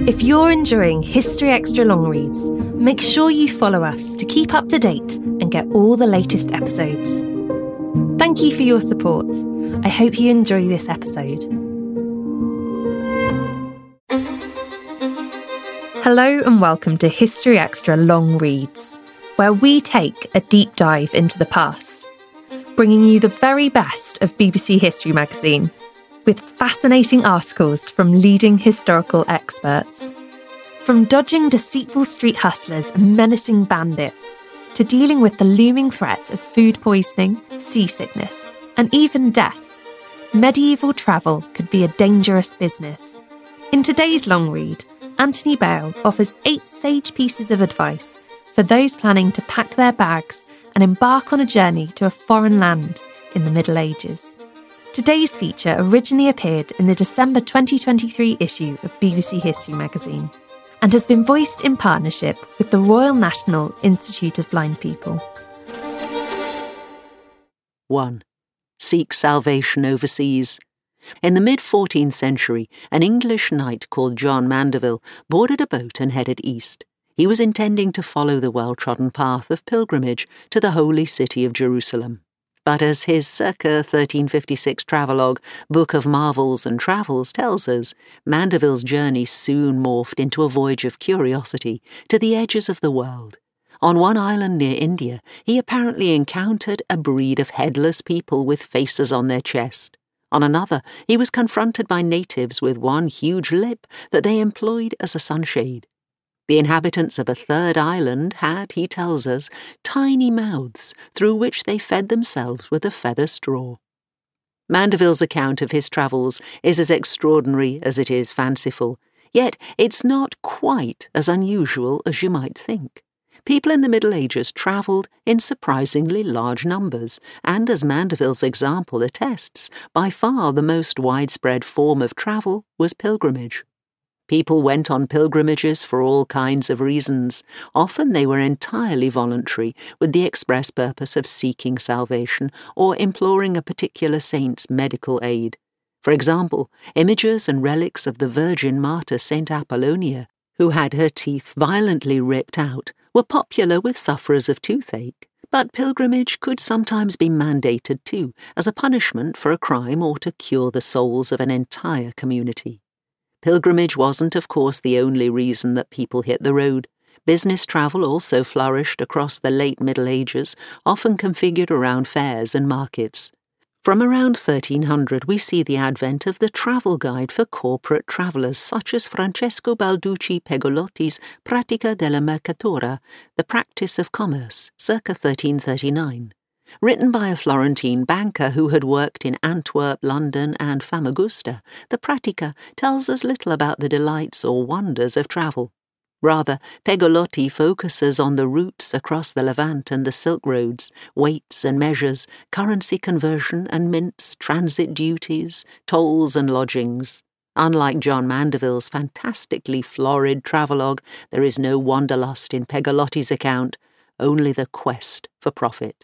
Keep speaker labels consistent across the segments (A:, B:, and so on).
A: If you're enjoying History Extra long reads, make sure you follow us to keep up to date and get all the latest episodes. Thank you for your support. I hope you enjoy this episode. Hello and welcome to History Extra long reads, where we take a deep dive into the past, bringing you the very best of BBC History magazine, with fascinating articles from leading historical experts. From dodging deceitful street hustlers and menacing bandits, to dealing with the looming threat of food poisoning, seasickness, and even death, medieval travel could be a dangerous business. In today's long read, Anthony Bale offers 8 sage pieces of advice for those planning to pack their bags and embark on a journey to a foreign land in the Middle Ages. Today's feature originally appeared in the December 2023 issue of BBC History magazine and has been voiced in partnership with the Royal National Institute of Blind People.
B: 1. Seek salvation overseas. In the mid-14th century, an English knight called John Mandeville boarded a boat and headed east. He was intending to follow the well-trodden path of pilgrimage to the holy city of Jerusalem. But as his circa 1356 travelogue, Book of Marvels and Travels, tells us, Mandeville's journey soon morphed into a voyage of curiosity to the edges of the world. On one island near India, he apparently encountered a breed of headless people with faces on their chest. On another, he was confronted by natives with one huge lip that they employed as a sunshade. The inhabitants of a third island had, he tells us, tiny mouths through which they fed themselves with a feather straw. Mandeville's account of his travels is as extraordinary as it is fanciful, yet it's not quite as unusual as you might think. People in the Middle Ages travelled in surprisingly large numbers, and as Mandeville's example attests, by far the most widespread form of travel was pilgrimage. People went on pilgrimages for all kinds of reasons. Often they were entirely voluntary, with the express purpose of seeking salvation or imploring a particular saint's medical aid. For example, images and relics of the Virgin Martyr Saint Apollonia, who had her teeth violently ripped out, were popular with sufferers of toothache. But pilgrimage could sometimes be mandated too, as a punishment for a crime or to cure the souls of an entire community. Pilgrimage wasn't, of course, the only reason that people hit the road. Business travel also flourished across the late Middle Ages, often configured around fairs and markets. From around 1300 we see the advent of the travel guide for corporate travellers such as Francesco Balducci Pegolotti's Pratica della Mercatura, the practice of commerce, circa 1339. Written by a Florentine banker who had worked in Antwerp, London and Famagusta, the Pratica tells us little about the delights or wonders of travel. Rather, Pegolotti focuses on the routes across the Levant and the Silk Roads, weights and measures, currency conversion and mints, transit duties, tolls and lodgings. Unlike John Mandeville's fantastically florid travelogue, there is no wanderlust in Pegolotti's account, only the quest for profit.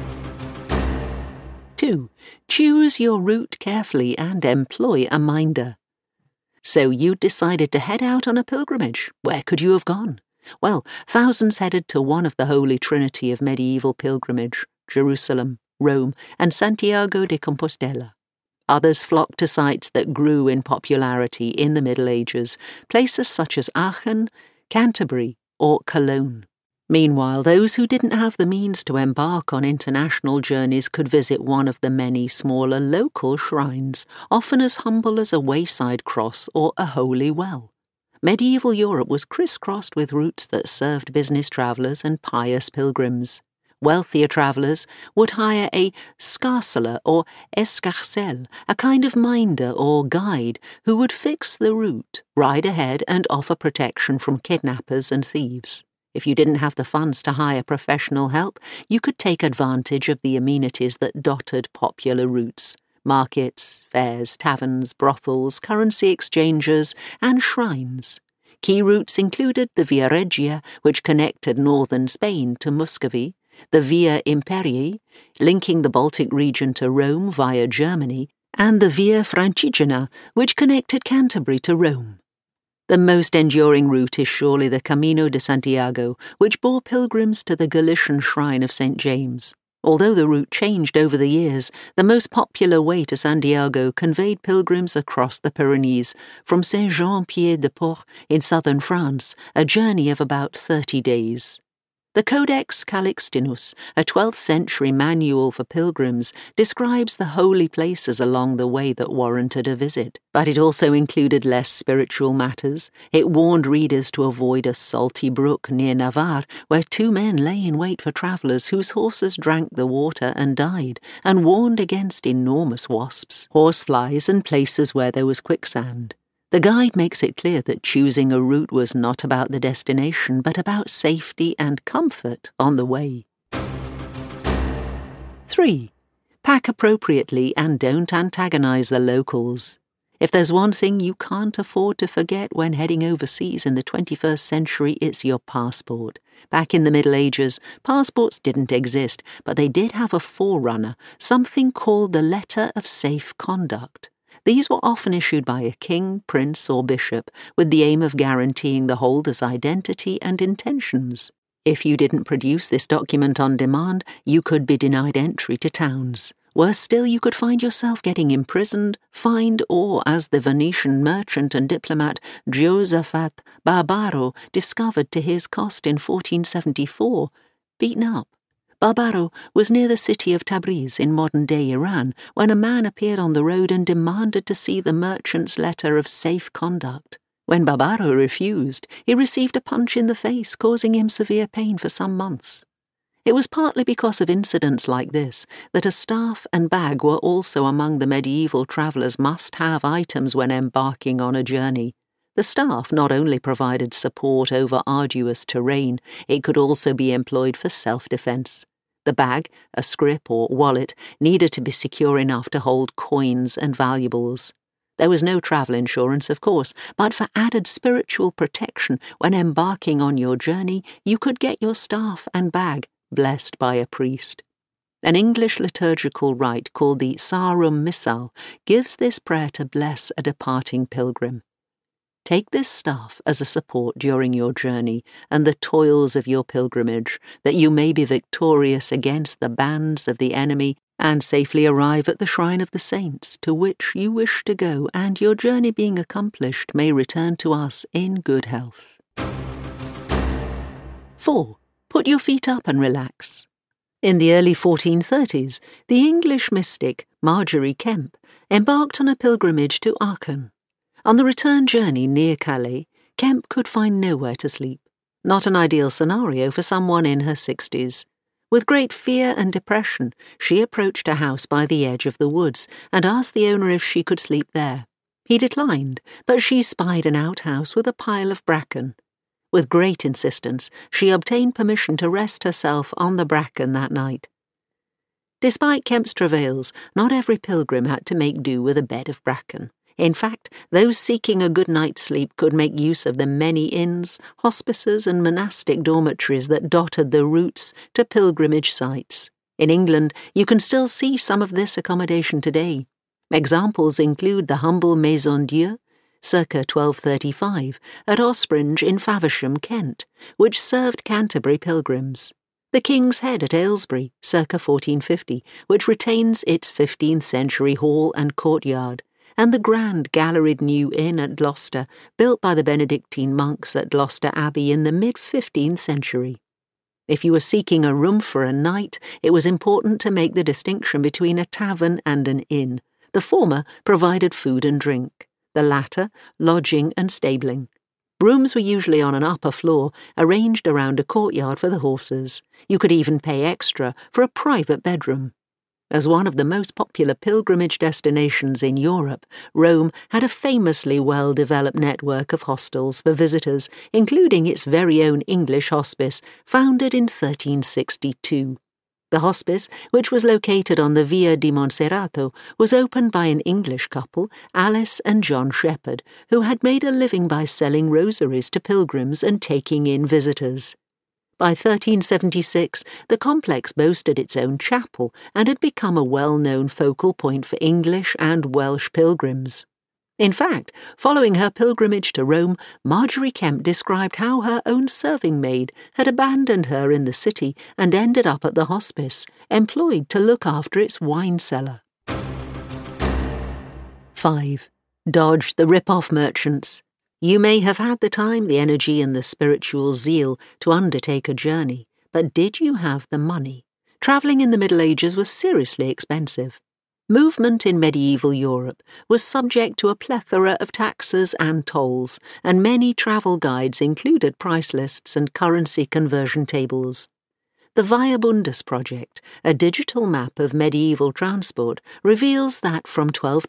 B: 2. Choose your route carefully and employ a minder. So you decided to head out on a pilgrimage. Where could you have gone? Well, thousands headed to one of the Holy Trinity of medieval pilgrimage, Jerusalem, Rome, and Santiago de Compostela. Others flocked to sites that grew in popularity in the Middle Ages, places such as Aachen, Canterbury, or Cologne. Meanwhile, those who didn't have the means to embark on international journeys could visit one of the many smaller local shrines, often as humble as a wayside cross or a holy well. Medieval Europe was crisscrossed with routes that served business travellers and pious pilgrims. Wealthier travellers would hire a scarceler or escarcelle, a kind of minder or guide who would fix the route, ride ahead and offer protection from kidnappers and thieves. If you didn't have the funds to hire professional help, you could take advantage of the amenities that dotted popular routes: markets, fairs, taverns, brothels, currency exchanges, and shrines. Key routes included the Via Regia, which connected northern Spain to Muscovy, the Via Imperii, linking the Baltic region to Rome via Germany, and the Via Francigena, which connected Canterbury to Rome. The most enduring route is surely the Camino de Santiago, which bore pilgrims to the Galician shrine of St. James. Although the route changed over the years, the most popular way to Santiago conveyed pilgrims across the Pyrenees from Saint-Jean-Pied-de-Port in southern France, a journey of about 30 days. The Codex Calixtinus, a 12th century manual for pilgrims, describes the holy places along the way that warranted a visit, but it also included less spiritual matters. It warned readers to avoid a salty brook near Navarre, where 2 men lay in wait for travellers whose horses drank the water and died, and warned against enormous wasps, horseflies, and places where there was quicksand. The guide makes it clear that choosing a route was not about the destination, but about safety and comfort on the way. 3. Pack appropriately and don't antagonize the locals. If there's one thing you can't afford to forget when heading overseas in the 21st century, it's your passport. Back in the Middle Ages, passports didn't exist, but they did have a forerunner, something called the Letter of Safe Conduct. These were often issued by a king, prince, or bishop, with the aim of guaranteeing the holder's identity and intentions. If you didn't produce this document on demand, you could be denied entry to towns. Worse still, you could find yourself getting imprisoned, fined, or, as the Venetian merchant and diplomat Giosafat Barbaro discovered to his cost in 1474, beaten up. Barbaro was near the city of Tabriz in modern-day Iran when a man appeared on the road and demanded to see the merchant's letter of safe conduct. When Barbaro refused, he received a punch in the face, causing him severe pain for some months. It was partly because of incidents like this that a staff and bag were also among the medieval travellers' must-have items when embarking on a journey. The staff not only provided support over arduous terrain, it could also be employed for self-defence. The bag, a scrip or wallet, needed to be secure enough to hold coins and valuables. There was no travel insurance, of course, but for added spiritual protection when embarking on your journey, you could get your staff and bag blessed by a priest. An English liturgical rite called the Sarum Missal gives this prayer to bless a departing pilgrim. Take this staff as a support during your journey and the toils of your pilgrimage, that you may be victorious against the bands of the enemy and safely arrive at the shrine of the saints to which you wish to go, and your journey being accomplished may return to us in good health. 4. Put your feet up and relax. In the early 1430s, the English mystic Margery Kempe embarked on a pilgrimage to Aachen. On the return journey near Calais, Kempe could find nowhere to sleep. Not an ideal scenario for someone in her 60s. With great fear and depression, she approached a house by the edge of the woods and asked the owner if she could sleep there. He declined, but she spied an outhouse with a pile of bracken. With great insistence, she obtained permission to rest herself on the bracken that night. Despite Kempe's travails, not every pilgrim had to make do with a bed of bracken. In fact, those seeking a good night's sleep could make use of the many inns, hospices, and monastic dormitories that dotted the routes to pilgrimage sites. In England, you can still see some of this accommodation today. Examples include the humble Maison Dieu, circa 1235, at Ospringe in Faversham, Kent, which served Canterbury pilgrims. The King's Head at Aylesbury, circa 1450, which retains its 15th century hall and courtyard, and the grand galleried New Inn at Gloucester, built by the Benedictine monks at Gloucester Abbey in the mid-15th century. If you were seeking a room for a night, it was important to make the distinction between a tavern and an inn. The former provided food and drink, the latter lodging and stabling. Rooms were usually on an upper floor, arranged around a courtyard for the horses. You could even pay extra for a private bedroom. As one of the most popular pilgrimage destinations in Europe, Rome had a famously well-developed network of hostels for visitors, including its very own English hospice, founded in 1362. The hospice, which was located on the Via di Monserrato, was opened by an English couple, Alice and John Shepherd, who had made a living by selling rosaries to pilgrims and taking in visitors. By 1376, the complex boasted its own chapel and had become a well-known focal point for English and Welsh pilgrims. In fact, following her pilgrimage to Rome, Margery Kempe described how her own serving maid had abandoned her in the city and ended up at the hospice, employed to look after its wine cellar. 5. Dodge the rip-off merchants. You may have had the time, the energy and the spiritual zeal to undertake a journey, but did you have the money? Travelling in the Middle Ages was seriously expensive. Movement in medieval Europe was subject to a plethora of taxes and tolls, and many travel guides included price lists and currency conversion tables. The Via Bundus project, a digital map of medieval transport, reveals that from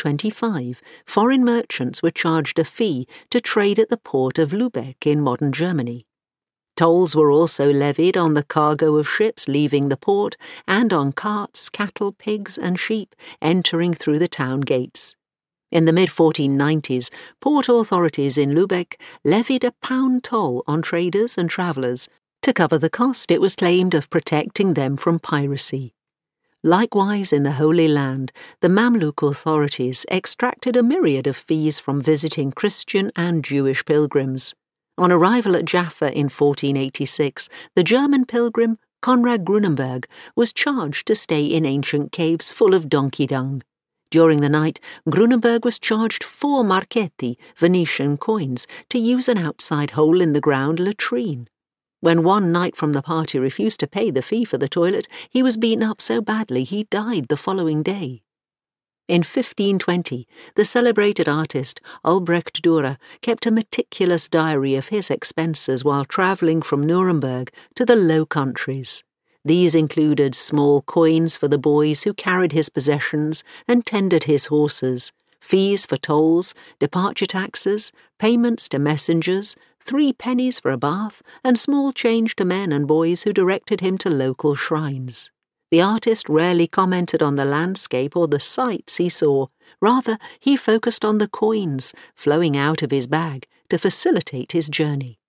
B: 1225, foreign merchants were charged a fee to trade at the port of Lübeck in modern Germany. Tolls were also levied on the cargo of ships leaving the port and on carts, cattle, pigs and sheep entering through the town gates. In the mid-1490s, port authorities in Lübeck levied a £1 toll on traders and travellers to cover the cost, it was claimed, of protecting them from piracy. Likewise, in the Holy Land, the Mamluk authorities extracted a myriad of fees from visiting Christian and Jewish pilgrims. On arrival at Jaffa in 1486, the German pilgrim Konrad Grunenberg was charged to stay in ancient caves full of donkey dung. During the night, Grunenberg was charged 4 marchetti, Venetian coins, to use an outside hole-in-the-ground latrine. When one knight from the party refused to pay the fee for the toilet, he was beaten up so badly he died the following day. In 1520, the celebrated artist Albrecht Dürer kept a meticulous diary of his expenses while travelling from Nuremberg to the Low Countries. These included small coins for the boys who carried his possessions and tended his horses, fees for tolls, departure taxes, payments to messengers, 3 pennies for a bath, and small change to men and boys who directed him to local shrines. The artist rarely commented on the landscape or the sights he saw. Rather, he focused on the coins flowing out of his bag to facilitate his journey.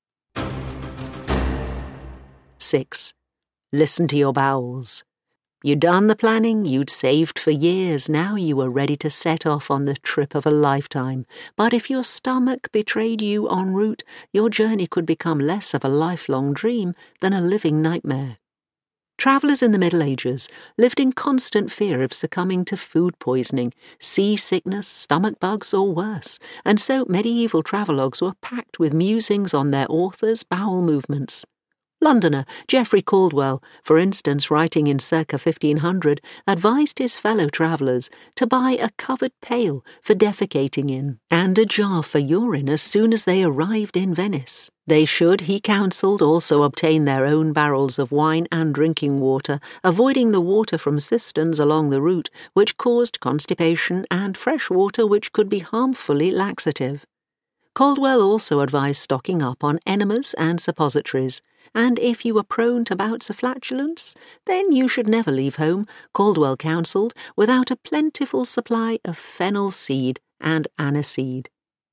B: 6. Listen to your bowels. You'd done the planning, you'd saved for years, now you were ready to set off on the trip of a lifetime. But if your stomach betrayed you en route, your journey could become less of a lifelong dream than a living nightmare. Travellers in the Middle Ages lived in constant fear of succumbing to food poisoning, seasickness, stomach bugs, or worse, and so medieval travelogues were packed with musings on their authors' bowel movements. Londoner Geoffrey Caldwell, for instance, writing in circa 1500, advised his fellow travellers to buy a covered pail for defecating in and a jar for urine as soon as they arrived in Venice. They should, he counselled, also obtain their own barrels of wine and drinking water, avoiding the water from cisterns along the route, which caused constipation, and fresh water which could be harmfully laxative. Caldwell also advised stocking up on enemas and suppositories, and if you were prone to bouts of flatulence, then you should never leave home, Caldwell counselled, without a plentiful supply of fennel seed and aniseed.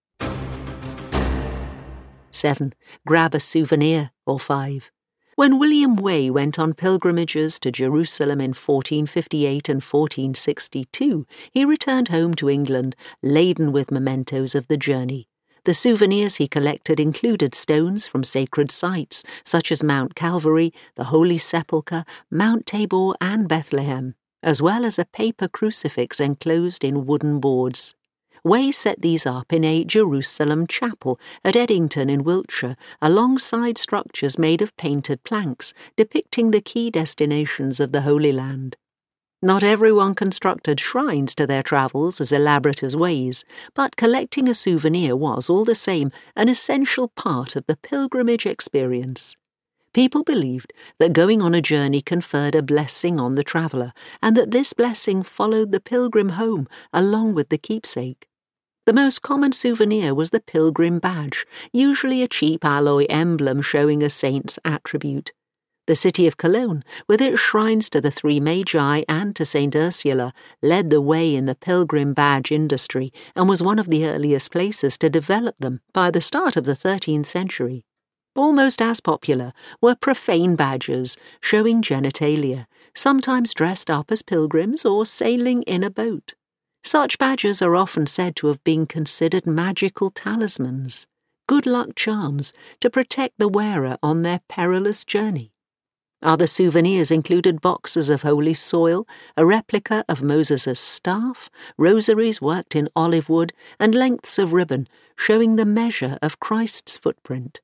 B: 7. Grab a souvenir, or 5. When William Way went on pilgrimages to Jerusalem in 1458 and 1462, he returned home to England laden with mementos of the journey. The souvenirs he collected included stones from sacred sites, such as Mount Calvary, the Holy Sepulchre, Mount Tabor and Bethlehem, as well as a paper crucifix enclosed in wooden boards. Way set these up in a Jerusalem chapel at Eddington in Wiltshire, alongside structures made of painted planks depicting the key destinations of the Holy Land. Not everyone constructed shrines to their travels as elaborate as Way's, but collecting a souvenir was, all the same, an essential part of the pilgrimage experience. People believed that going on a journey conferred a blessing on the traveller, and that this blessing followed the pilgrim home along with the keepsake. The most common souvenir was the pilgrim badge, usually a cheap alloy emblem showing a saint's attribute. The city of Cologne, with its shrines to the Three Magi and to St. Ursula, led the way in the pilgrim badge industry and was one of the earliest places to develop them by the start of the 13th century. Almost as popular were profane badges showing genitalia, sometimes dressed up as pilgrims or sailing in a boat. Such badges are often said to have been considered magical talismans, good luck charms to protect the wearer on their perilous journey. Other souvenirs included boxes of holy soil, a replica of Moses' staff, rosaries worked in olive wood, and lengths of ribbon showing the measure of Christ's footprint.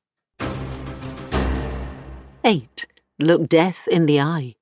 B: 8. Look death in the eye.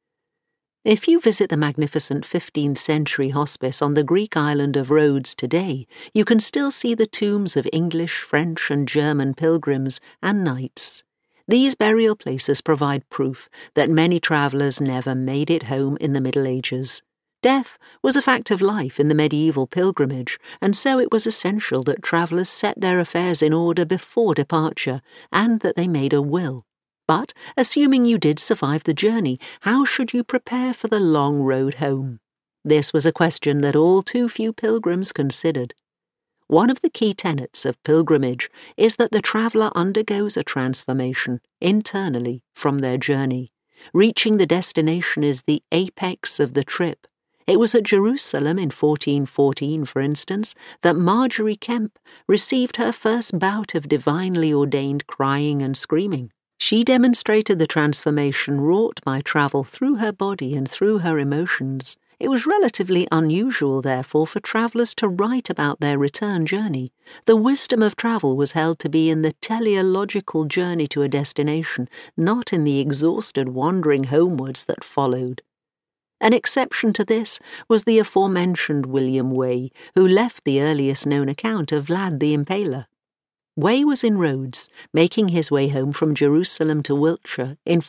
B: If you visit the magnificent 15th century hospice on the Greek island of Rhodes today, you can still see the tombs of English, French, and German pilgrims and knights. These burial places provide proof that many travellers never made it home in the Middle Ages. Death was a fact of life in the medieval pilgrimage, and so it was essential that travellers set their affairs in order before departure, and that they made a will. But, assuming you did survive the journey, how should you prepare for the long road home? This was a question that all too few pilgrims considered. One of the key tenets of pilgrimage is that the traveller undergoes a transformation internally from their journey. Reaching the destination is the apex of the trip. It was at Jerusalem in 1414, for instance, that Margery Kempe received her first bout of divinely ordained crying and screaming. She demonstrated the transformation wrought by travel through her body and through her emotions. It was relatively unusual, therefore, for travellers to write about their return journey. The wisdom of travel was held to be in the teleological journey to a destination, not in the exhausted wandering homewards that followed. An exception to this was the aforementioned William Way, who left the earliest known account of Vlad the Impaler. Way was in Rhodes, making his way home from Jerusalem to Wiltshire in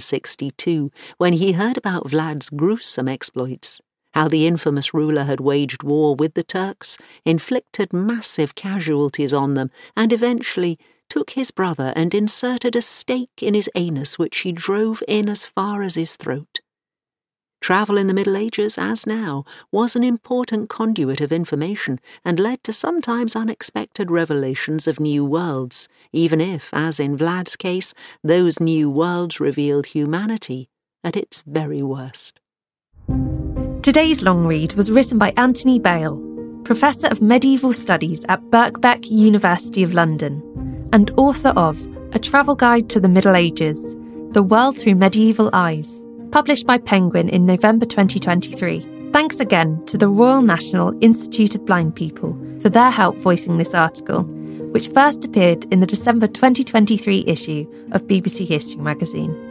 B: 1462, when he heard about Vlad's gruesome exploits, how the infamous ruler had waged war with the Turks, inflicted massive casualties on them, and eventually took his brother and inserted a stake in his anus which he drove in as far as his throat. Travel in the Middle Ages, as now, was an important conduit of information and led to sometimes unexpected revelations of new worlds, even if, as in Vlad's case, those new worlds revealed humanity at its very worst.
A: Today's long read was written by Anthony Bale, Professor of Medieval Studies at Birkbeck, University of London, and author of A Travel Guide to the Middle Ages, The World Through Medieval Eyes, published by Penguin in November 2023. Thanks again to the Royal National Institute of Blind People for their help voicing this article, which first appeared in the December 2023 issue of BBC History magazine.